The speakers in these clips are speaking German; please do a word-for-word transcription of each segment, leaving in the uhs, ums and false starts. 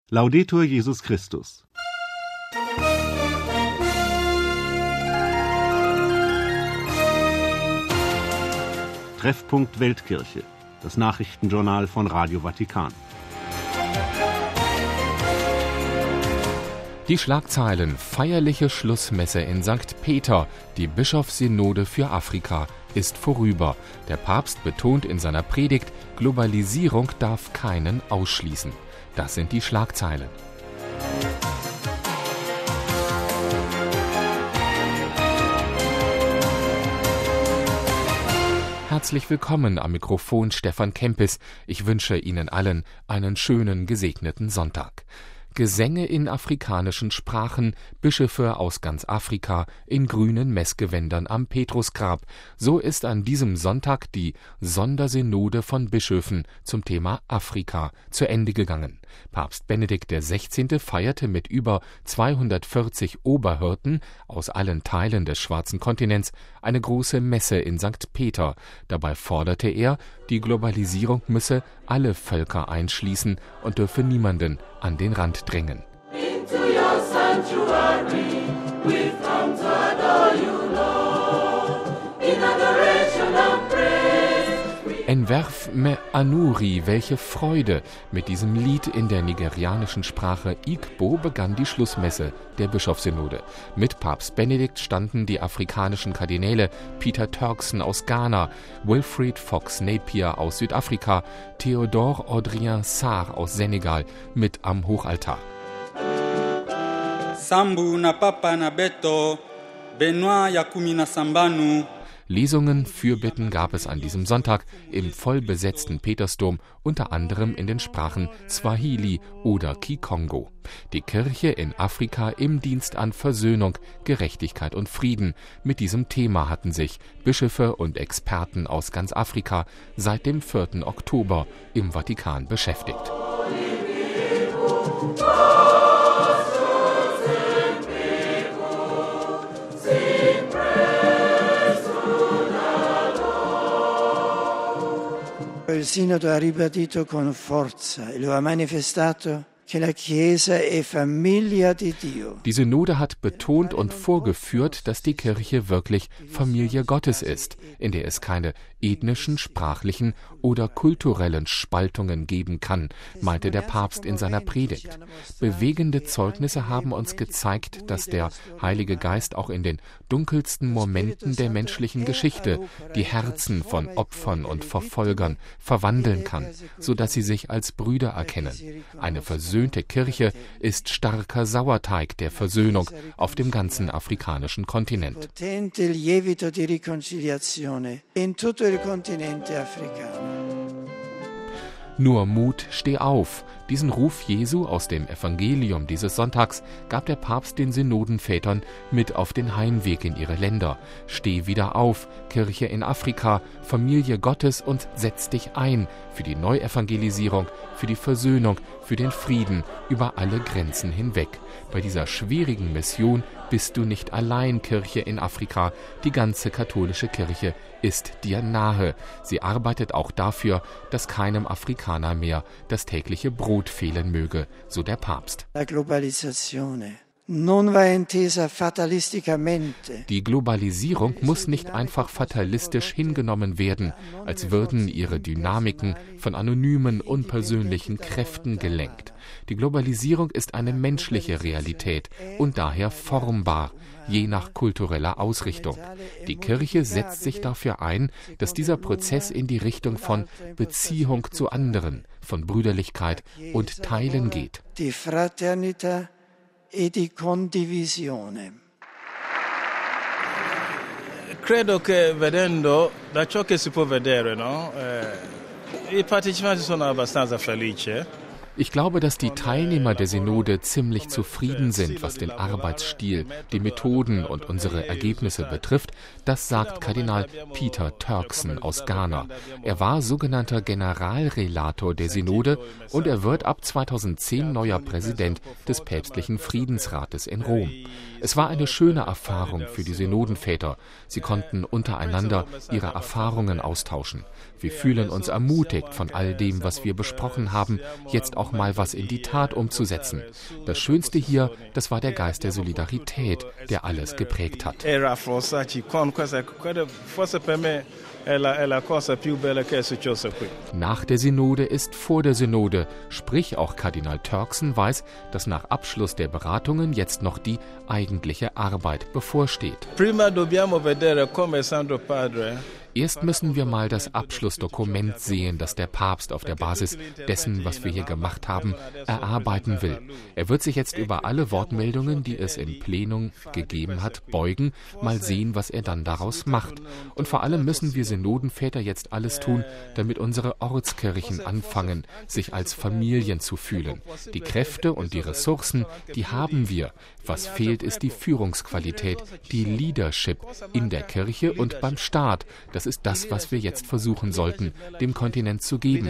Laudetur Jesus Christus. Treffpunkt Weltkirche, das Nachrichtenjournal von Radio Vatikan. Die Schlagzeilen: feierliche Schlussmesse in Sankt Peter, die Bischofssynode für Afrika ist vorüber. Der Papst betont in seiner Predigt, Globalisierung darf keinen ausschließen. Das sind die Schlagzeilen. Herzlich willkommen am Mikrofon Stefan Kempis. Ich wünsche Ihnen allen einen schönen, gesegneten Sonntag. Gesänge in afrikanischen Sprachen, Bischöfe aus ganz Afrika in grünen Messgewändern am Petrusgrab. So ist an diesem Sonntag die Sondersynode von Bischöfen zum Thema Afrika zu Ende gegangen. Papst Benedikt der Sechzehnte feierte mit über zweihundertvierzig Oberhirten aus allen Teilen des Schwarzen Kontinents eine große Messe in Sankt Peter. Dabei forderte er, die Globalisierung müsse alle Völker einschließen und dürfe niemanden an den Rand drängen. Into your sanctuary, we've come to adore you, Lord, in adoration and praise. Enwerf me Anuri, welche Freude! Mit diesem Lied in der nigerianischen Sprache Igbo begann die Schlussmesse der Bischofssynode. Mit Papst Benedikt standen die afrikanischen Kardinäle Peter Turkson aus Ghana, Wilfred Fox Napier aus Südafrika, Theodore Adrien Sarr aus Senegal mit am Hochaltar. Sambu na Papa na Beto, Benoit Yakumi na Sambanu. Lesungen, Fürbitten gab es an diesem Sonntag im vollbesetzten Petersdom, unter anderem in den Sprachen Swahili oder Kikongo. Die Kirche in Afrika im Dienst an Versöhnung, Gerechtigkeit und Frieden. Mit diesem Thema hatten sich Bischöfe und Experten aus ganz Afrika seit dem vierten Oktober im Vatikan beschäftigt. Il Sinodo ha ribadito con forza e lo ha manifestato che la Chiesa è famiglia di Dio. Die Synode hat betont und vorgeführt, dass die Kirche wirklich Familie Gottes ist, in der es keine ethnischen, sprachlichen oder kulturellen Spaltungen geben kann, meinte der Papst in seiner Predigt. Bewegende Zeugnisse haben uns gezeigt, dass der Heilige Geist auch in den dunkelsten Momenten der menschlichen Geschichte die Herzen von Opfern und Verfolgern verwandeln kann, sodass sie sich als Brüder erkennen. Eine versöhnte Kirche ist starker Sauerteig der Versöhnung auf dem ganzen afrikanischen Kontinent. Nur Mut, steh auf. Diesen Ruf Jesu aus dem Evangelium dieses Sonntags gab der Papst den Synodenvätern mit auf den Heimweg in ihre Länder. Steh wieder auf, Kirche in Afrika, Familie Gottes, und setz dich ein für die Neuevangelisierung, für die Versöhnung, für den Frieden über alle Grenzen hinweg. Bei dieser schwierigen Mission bist du nicht allein, Kirche in Afrika. Die ganze katholische Kirche ist dir nahe. Sie arbeitet auch dafür, dass keinem Afrikaner mehr das tägliche Brot fehlen möge, so der Papst. La globalizzazione non va intesa fatalisticamente. Die Globalisierung muss nicht einfach fatalistisch hingenommen werden, als würden ihre Dynamiken von anonymen, unpersönlichen Kräften gelenkt. Die Globalisierung ist eine menschliche Realität und daher formbar, je nach kultureller Ausrichtung. Die Kirche setzt sich dafür ein, dass dieser Prozess in die Richtung von Beziehung zu anderen, von Brüderlichkeit und Teilen geht. Die Fraternità e di condivisione. Credo che vedendo da ciò che si può vedere, no? Eh, I partecipanti sono abbastanza felici. Ich glaube, dass die Teilnehmer der Synode ziemlich zufrieden sind, was den Arbeitsstil, die Methoden und unsere Ergebnisse betrifft. Das sagt Kardinal Peter Turkson aus Ghana. Er war sogenannter Generalrelator der Synode und er wird ab zweitausendzehn neuer Präsident des päpstlichen Friedensrates in Rom. Es war eine schöne Erfahrung für die Synodenväter. Sie konnten untereinander ihre Erfahrungen austauschen. Wir fühlen uns ermutigt von all dem, was wir besprochen haben, jetzt auch auch mal was in die Tat umzusetzen. Das Schönste hier, das war der Geist der Solidarität, der alles geprägt hat. Nach der Synode ist vor der Synode, sprich auch Kardinal Turkson weiß, dass nach Abschluss der Beratungen jetzt noch die eigentliche Arbeit bevorsteht. Prima dobbiamo vedere come Santo Padre. Erst müssen wir mal das Abschlussdokument sehen, das der Papst auf der Basis dessen, was wir hier gemacht haben, erarbeiten will. Er wird sich jetzt über alle Wortmeldungen, die es im Plenum gegeben hat, beugen, mal sehen, was er dann daraus macht. Und vor allem müssen wir Synodenväter jetzt alles tun, damit unsere Ortskirchen anfangen, sich als Familien zu fühlen. Die Kräfte und die Ressourcen, die haben wir. Was fehlt, ist die Führungsqualität, die Leadership in der Kirche und beim Staat. Das ist das, was wir jetzt versuchen sollten, dem Kontinent zu geben.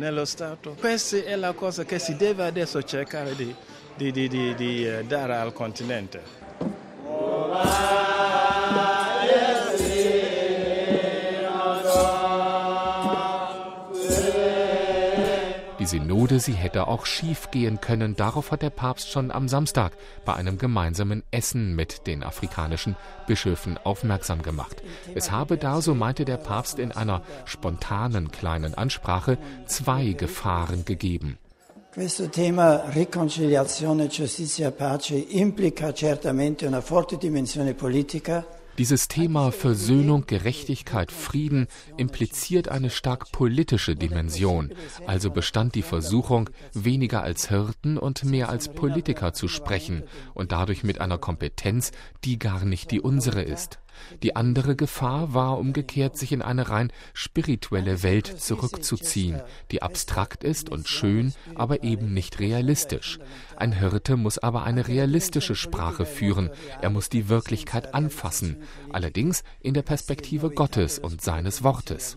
Die Synode, sie hätte auch schief gehen können. Darauf hat der Papst schon am Samstag bei einem gemeinsamen Essen mit den afrikanischen Bischöfen aufmerksam gemacht. Es habe da, so meinte der Papst in einer spontanen kleinen Ansprache, zwei Gefahren gegeben. Questo tema riconciliazione, giustizia, pace implica certamente una forte dimensione politica. Dieses Thema Versöhnung, Gerechtigkeit, Frieden impliziert eine stark politische Dimension. Also bestand die Versuchung, weniger als Hirten und mehr als Politiker zu sprechen und dadurch mit einer Kompetenz, die gar nicht die unsere ist. Die andere Gefahr war umgekehrt, sich in eine rein spirituelle Welt zurückzuziehen, die abstrakt ist und schön, aber eben nicht realistisch. Ein Hirte muss aber eine realistische Sprache führen, er muss die Wirklichkeit anfassen, allerdings in der Perspektive Gottes und seines Wortes.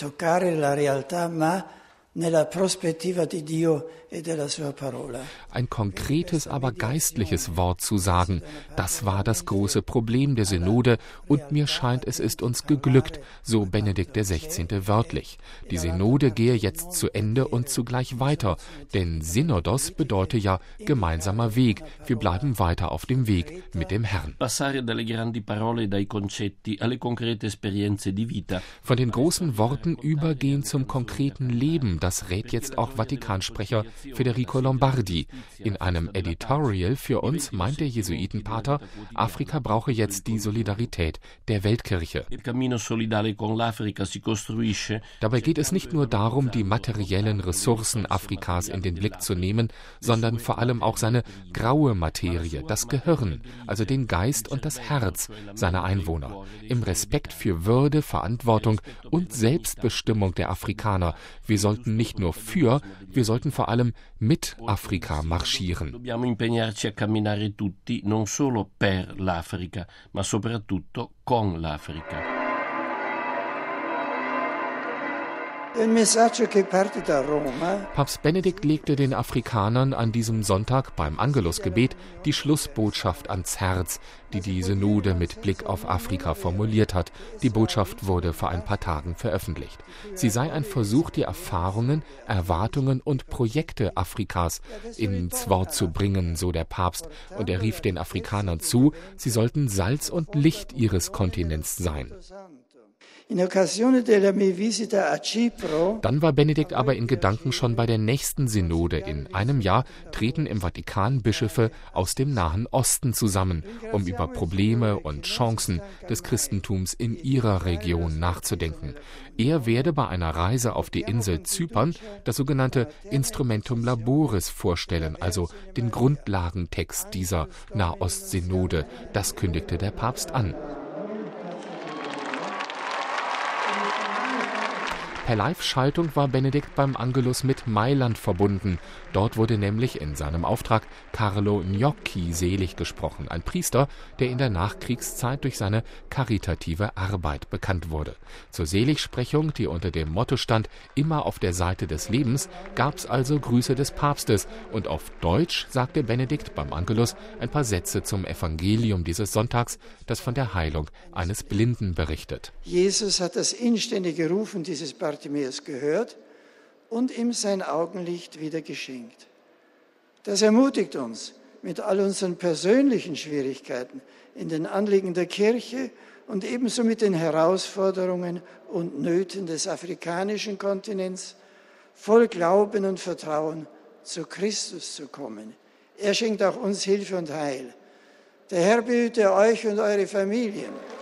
Nella prospettiva di Dio e della sua parola. Ein konkretes, aber geistliches Wort zu sagen, das war das große Problem der Synode und mir scheint, es ist uns geglückt, so Benedikt der Sechzehnte wörtlich. Die Synode gehe jetzt zu Ende und zugleich weiter, denn Synodos bedeutet ja gemeinsamer Weg. Wir bleiben weiter auf dem Weg mit dem Herrn. Von den großen Worten übergehen zum konkreten Leben. Das rät jetzt auch Vatikansprecher Federico Lombardi. In einem Editorial für uns meint der Jesuitenpater, Afrika brauche jetzt die Solidarität der Weltkirche. Dabei geht es nicht nur darum, die materiellen Ressourcen Afrikas in den Blick zu nehmen, sondern vor allem auch seine graue Materie, das Gehirn, also den Geist und das Herz seiner Einwohner. Im Respekt für Würde, Verantwortung und Selbstbestimmung der Afrikaner. Wir sollten nicht nur für, wir sollten vor allem mit Afrika marschieren. Dobbiamo impegnarci a camminare tutti non solo per l'Africa, ma soprattutto con l'Africa. Papst Benedikt legte den Afrikanern an diesem Sonntag beim Angelusgebet die Schlussbotschaft ans Herz, die die Synode mit Blick auf Afrika formuliert hat. Die Botschaft wurde vor ein paar Tagen veröffentlicht. Sie sei ein Versuch, die Erfahrungen, Erwartungen und Projekte Afrikas ins Wort zu bringen, so der Papst. Und er rief den Afrikanern zu, sie sollten Salz und Licht ihres Kontinents sein. Dann war Benedikt aber in Gedanken schon bei der nächsten Synode. In einem Jahr treten im Vatikan Bischöfe aus dem Nahen Osten zusammen, um über Probleme und Chancen des Christentums in ihrer Region nachzudenken. Er werde bei einer Reise auf die Insel Zypern das sogenannte Instrumentum Laboris vorstellen, also den Grundlagentext dieser Nahost-Synode. Das kündigte der Papst an. Per Live-Schaltung war Benedikt beim Angelus mit Mailand verbunden. Dort wurde nämlich in seinem Auftrag Carlo Gnocchi selig gesprochen, ein Priester, der in der Nachkriegszeit durch seine karitative Arbeit bekannt wurde. Zur Seligsprechung, die unter dem Motto stand, immer auf der Seite des Lebens, gab's also Grüße des Papstes und auf Deutsch sagte Benedikt beim Angelus ein paar Sätze zum Evangelium dieses Sonntags, das von der Heilung eines Blinden berichtet. Jesus hat das inständige Rufen dieses Bartimäus gehört und ihm sein Augenlicht wieder geschenkt. Das ermutigt uns, mit all unseren persönlichen Schwierigkeiten in den Anliegen der Kirche und ebenso mit den Herausforderungen und Nöten des afrikanischen Kontinents voll Glauben und Vertrauen zu Christus zu kommen. Er schenkt auch uns Hilfe und Heil. Der Herr behüte euch und eure Familien.